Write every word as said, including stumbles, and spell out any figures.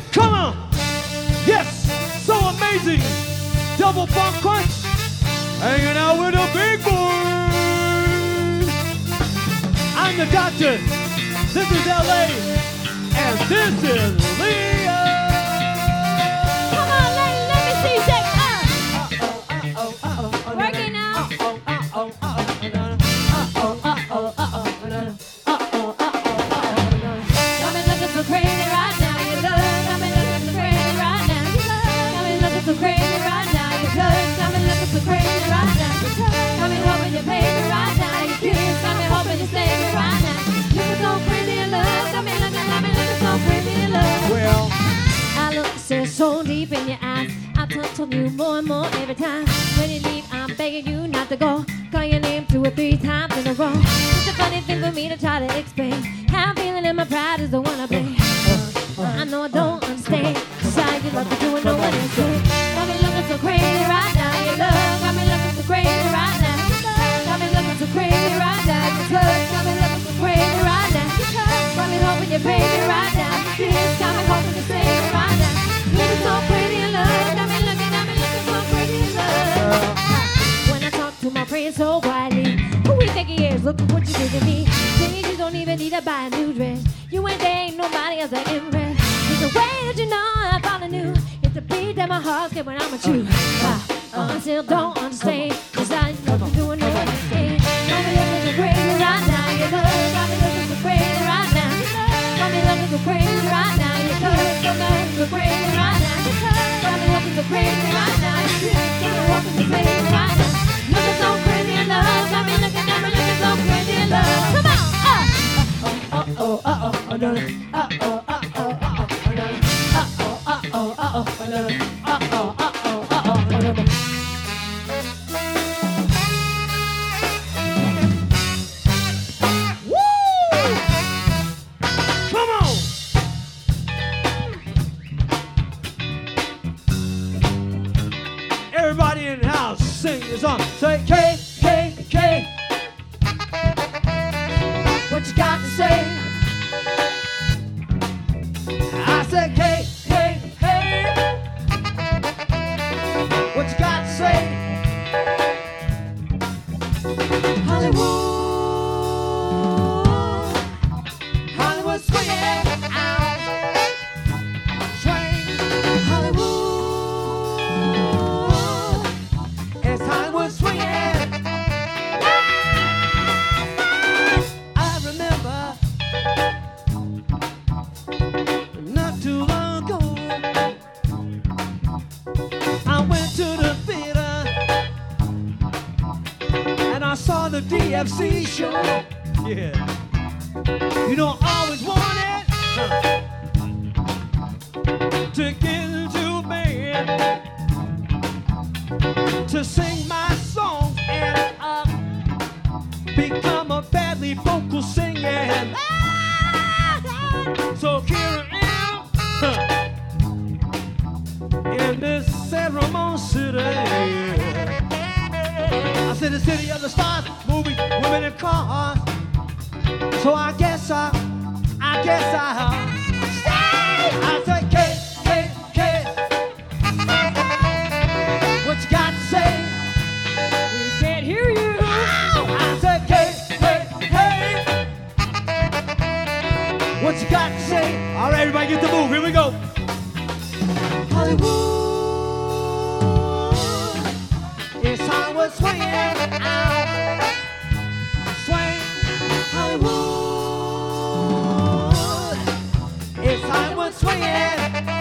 Come on. Yes, so amazing. Double funk crunch. Hanging out with the big boys. I'm the doctor. This is L A. And this is Leo. Come on, let, let me see you shake. Uh. Work it now. Got me looking so crazy right now. You look. Got me looking so crazy right now. You look. Got me looking so crazy right now. You look. Got me looking so crazy right now. You look. Got me hoping you pay me right now. You kiss. Got me hoping you save me right now. Looking so crazy in love. Got me looking, got me looking so crazy in love. Well, I look so, so deep in your eyes. I touch on you more and more every time. When you leave, I'm begging you not to go. Call your name two or three times in a row. It's a funny thing for me to try to explain. How I'm feeling and my pride is the one I blame. Uh, I know I don't understand just how you love to do and no one else can. Got me looking so crazy right now. You love. Got me looking so crazy right now. Got me looking so crazy right now. You love. Got me looking so crazy right now. Got me hoping you pay me right now. Kiss. Got me hoping you save me right now. Looking so crazy in love. Got me looking, got me looking so crazy in love. When I talk to my friends so quietly, who we think he is? Look at what you did to me. Change, you don't even need to buy a new dress. You ain't there, ain't nobody else that impress. It's the way that you know I finally knew. It's the beat that my heart skips when I'm with you. I, I still don't understand just how you love to do and no one understand. Got me looking so crazy right now. You love. Got me looking so crazy right now. Got me looking so crazy right now. You love. Got me looking so crazy right now. Got me looking so crazy right now. Got me walking so crazy right now. Looking so crazy in love. Got me looking, got me looking so crazy in love. Come on. Uh oh, uh oh, uh no, uh oh, uh oh, uh oh, uh no, uh oh, uh oh, uh oh, uh no, uh oh, uh oh, uh oh, uh no. woo! Come on. Everybody in the house, sing this song. Say K, K, K. What you got to say? I said K, K, K. What you got to say? Hollywood, Hollywood swinging out, swing, Hollywood, it's Hollywood swinging. I remember not too long ago, I went to the theater and I saw the D F C show. Yeah. You know, I always wanted huh, to get into a band to sing my songs and uh, become a badly vocal singing. So here I am huh, in this ceremony city. I said the city of the stars, movies, women and cars. So I guess I, I guess I, I say K, K, K. What you got to say? We can't hear you. I say K, K, K. What you got to say? All right, everybody get the move. Here we go. Hollywood, it's Hollywood swinging out. Swing, Hollywood, it's Hollywood swinging.